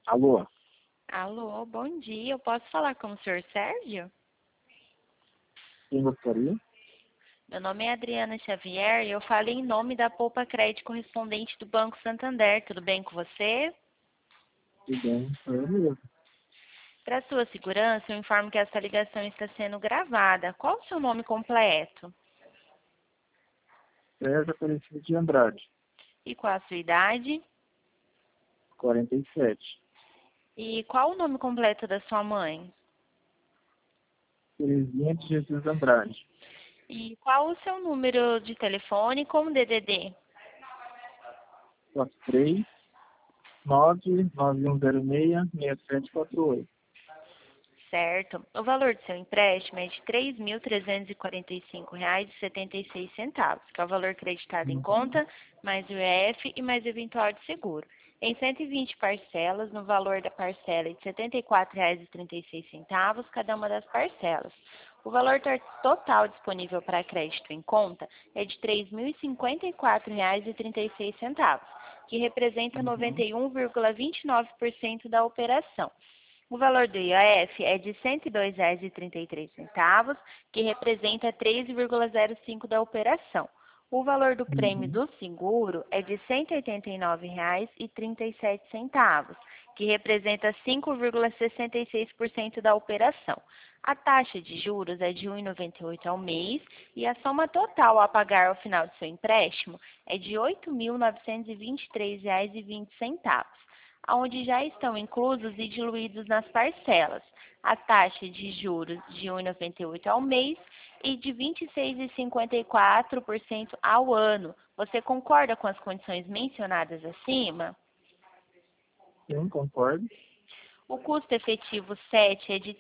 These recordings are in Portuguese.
Alô, Alô, bom dia. Eu posso falar com o senhor Sérgio? quem gostaria? Meu nome é Adriana Xavier e eu falo em nome da Poupa Crédito correspondente do Banco Santander. Tudo bem com você? Tudo bem, sou eu mesmo. Para sua segurança, eu informo que essa ligação está sendo gravada. Qual o seu nome completo? César Aparecido de Andrade, E qual a sua idade? 47. E qual o nome completo da sua mãe? Terezinha de Jesus Andrade, E qual o seu número de telefone com DDD? 43 99106-6748. Certo. O valor do seu empréstimo é de R$ 3.345,76, que é o valor creditado em Uhum. conta, mais o IF e mais o eventual de seguro. Em 120 parcelas, no valor da parcela de R$ 74,36, cada uma das parcelas. O valor total disponível para crédito em conta é de R$ 3.054,36, que representa Uhum. 91,29% da operação. O valor do IOF é de R$ 102,33, que representa 3,05% da operação. O valor do prêmio Uhum. do seguro é de R$ 189,37, que representa 5,66% da operação. A taxa de juros é de R$ 1,98 ao mês e a soma total a pagar ao final do seu empréstimo é de R$ 8.923,20, onde já estão inclusos e diluídos nas parcelas a taxa de juros de 1,98 ao mês e de 26,54% ao ano. Você concorda com as condições mencionadas acima? Sim, concordo. O custo efetivo 7 é de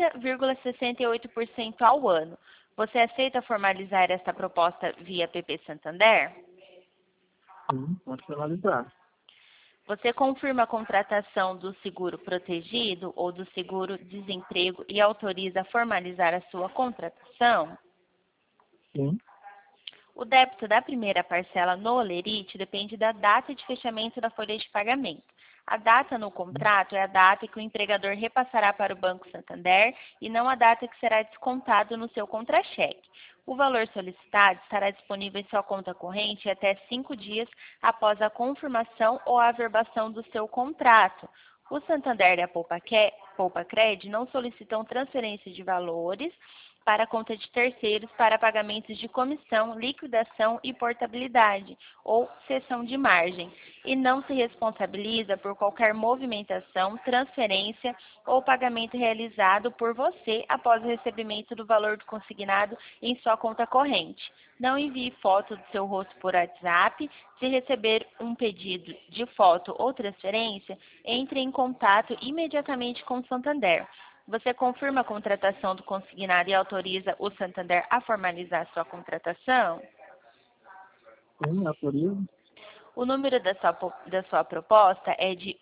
30,68% ao ano. Você aceita formalizar esta proposta via PP Santander? Sim, pode finalizar. Você confirma a contratação do seguro protegido ou do seguro-desemprego e autoriza a formalizar a sua contratação? Sim. O débito da primeira parcela no Olerite depende da data de fechamento da folha de pagamento. A data no contrato é a data que o empregador repassará para o Banco Santander e não a data que será descontado no seu contra-cheque. O valor solicitado estará disponível em sua conta corrente até 5 dias após a confirmação ou averbação do seu contrato. O Santander e a Poupa Cred não solicitam transferência de valores para a conta de terceiros para pagamentos de comissão, liquidação e portabilidade ou cessão de margem e não se responsabiliza por qualquer movimentação, transferência ou pagamento realizado por você após o recebimento do valor do consignado em sua conta corrente. Não envie foto do seu rosto por WhatsApp. Se receber um pedido de foto ou transferência, entre em contato imediatamente com o Santander. Você confirma a contratação do consignado e autoriza o Santander a formalizar sua contratação? Sim, autorizo. O número da sua proposta é de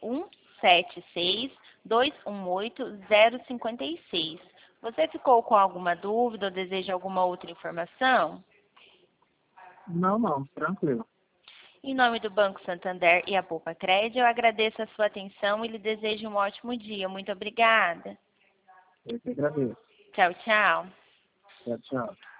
176218056. Você ficou com alguma dúvida ou deseja alguma outra informação? Não, não, tranquilo. Em nome do Banco Santander e a Poupa Cred, eu agradeço a sua atenção e lhe desejo um ótimo dia. Muito obrigada. Eu que agradeço. Tchau, tchau. Tchau, tchau.